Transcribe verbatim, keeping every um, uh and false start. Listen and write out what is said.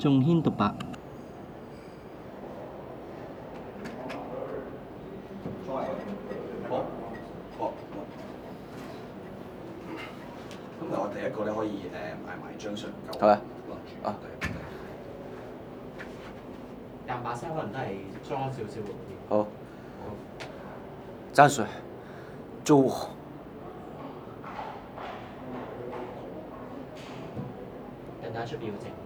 仲軒獨白。 好，好。咁我第一個咧可以誒買埋張相夠。 好啊。 啊。 廿把聲可能都係裝少少嗰啲。 好。沾水，救我！ 人打出表情。